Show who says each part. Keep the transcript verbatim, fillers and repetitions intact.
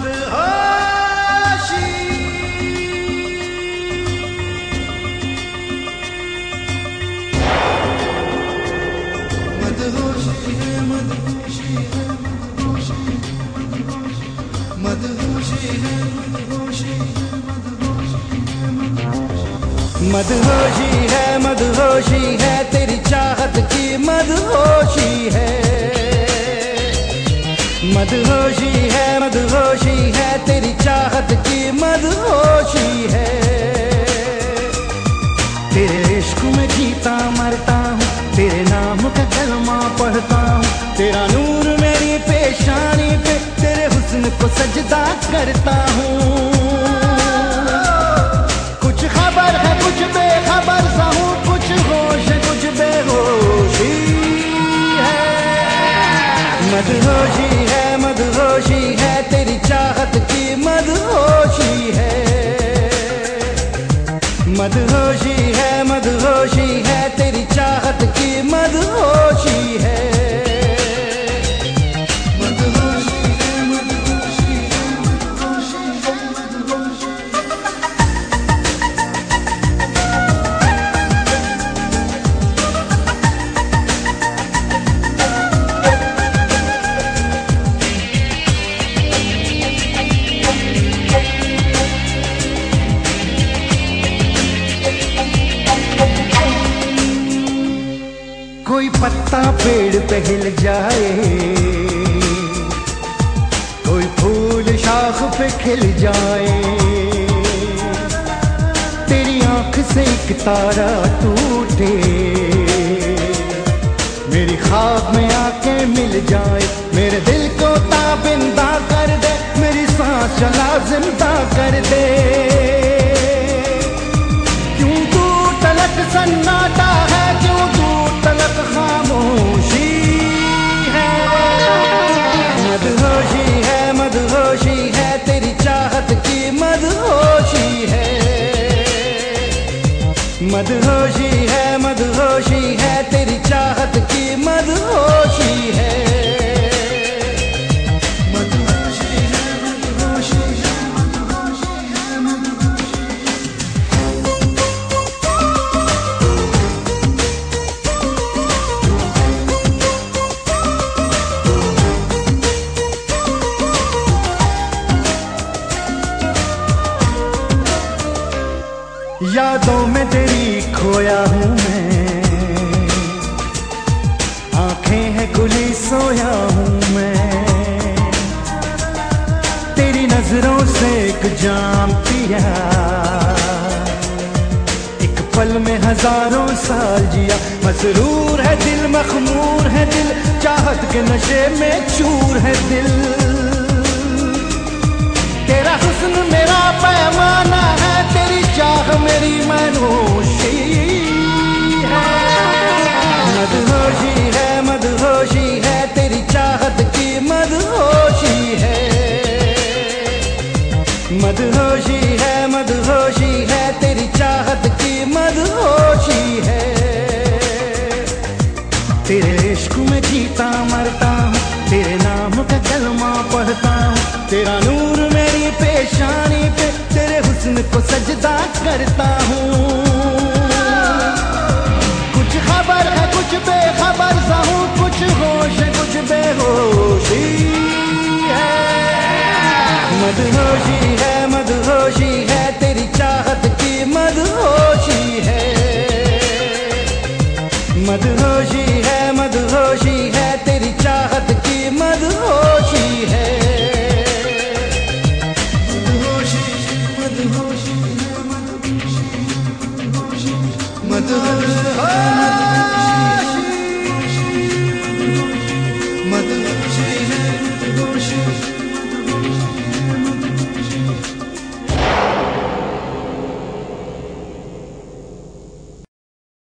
Speaker 1: मदहोशी मदहोशी है मदहोशी है मदहोशी मदहोशी है मदहोशी मदहोशी है मदहोशी है तेरी चाहत की मदहोशी है मदहोशी है मदहोशी है तेरी चाहत की मदहोशी है तेरे इश्क में जीता मरता हूँ तेरे नाम का कलमा पढ़ता हूँ तेरा नूर मेरी पेशानी पे तेरे हुस्न को सजदा करता हूँ कुछ खबर है कुछ बेखबर सा हूँ कुछ होश है कुछ बेहोशी है मदहोशी है मदहोशी है तेरी चाहत की मदहोशी है मदहोशी है मदहोशी है तेरी चाहत की मदहोशी है मदहोशी है मदहोशी है मदहोशी है मदहोशी कोई पत्ता पेड़ पे हिल जाए कोई फूल शाख पे खिल जाए तेरी आंख से एक तारा टूटे मेरी ख्वाब में आके मिल जाए मेरे दिल को ताबिंदा कर दे मेरी सांस चला जिंदा कर दे क्यों तू तलक सन्नाटा है क्यों तू तलक खामोशी है मदहोशी है मदहोशी है तेरी चाहत की मदहोशी है मदहोशी है मदहोशी है तेरी चाहत की मदहोशी है मदहोशी है मदहोशी है मदहोशी है मदहोशी यादों में तेरी खोया हूँ मैं आंखें हैं खुली सोया हूँ मैं तेरी नजरों से एक जाम पिया एक पल में हजारों साल जिया मसरूर है दिल मखमूर है दिल चाहत के नशे में चूर है दिल तेरा हुस्न मेरा पैमाना है तेरी चाह मेरी मनोशी है मदहोशी है मदहोशी है तेरी चाहत की मदहोशी है मदहोशी है मदहोशी है तेरी चाहत की मदहोशी है तेरे इश्क में जीता मरता हूँ तेरे नाम का कलमा पढ़ता हूँ तेरा नूर मेरी पेशानी पे तेरे हुस्न को सजदा करता हूँ कुछ खबर है कुछ बेखबर सा हूँ कुछ होश है कुछ बेहोशी है मदहोशी है मदहोशी